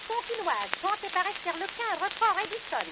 tonkinoise, chantée par Esther Lequin, Roquefort et Edison.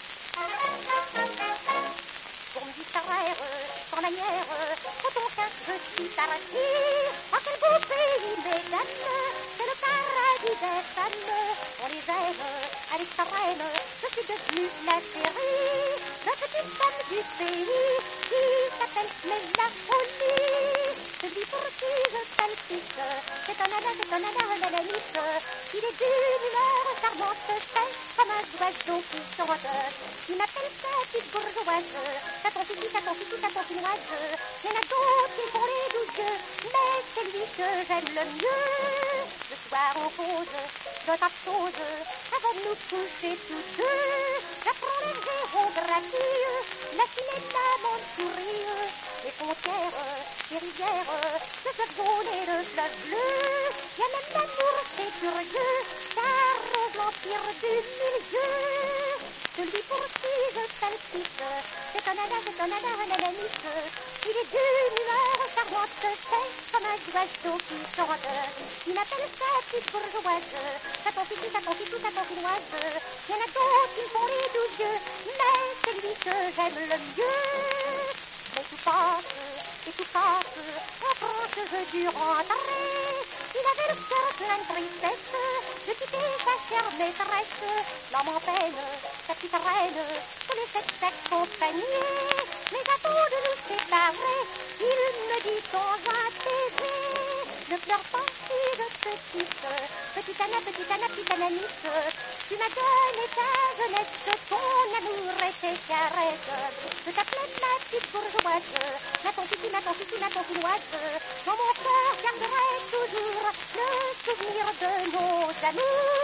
Pour me distraire, sans manière, au tonkin, je suis parti. Oh, quel beau pays, mesdames, c'est le paradis des femmes. On les aime à l'extrême, je suis devenue la chérie de petite femme du pays qui s'appelle Mélancolie. Celui pour qui je palpite, c'est un ananas, il est d'une humeur charmante, c'est comme un oiseau qui chante. Il m'appelle sa petite bourgeoise, sa tonkinoise. Il y en a d'autres qui font les douilleux, mais c'est lui que j'aime le mieux. Le soir on cause d'autres choses, avant de nous coucher tous deux. J'apprends les géographies, la Chine et la Mandchourie, les frontières, les rivières, le fleuve jaune et le fleuve bleu. Il y a même l'amour, c'est curieux, ça rose l'empire du milieu. Celui pour qui je palpite, c'est un ananas, il est d'une humeur charmante, c'est comme un oiseau qui chante. Il m'appelle sa petite bourgeoise, sa tonkinoise. Il y en a d'autres qui font les douilleux, mais c'est lui que j'aime le mieux. Mais tout passe, et tout passe, en France je dû rentrer. Il avait le cœur plein de tristesse, de quitter sa chère maîtresse. L'homme en peine, sa petite reine, voulait cette s'accompagner. Mais avant de nous séparer, il me dit dans un baiser: ne pleure pas, fille petite ananis, tu m'as donné ta jeunesse, ton amour et tes caresses. Je t'appelais ma petite bourgeoise, ma tonkinoise. Dans mon cœur garderai toujours le souvenir de nos amours.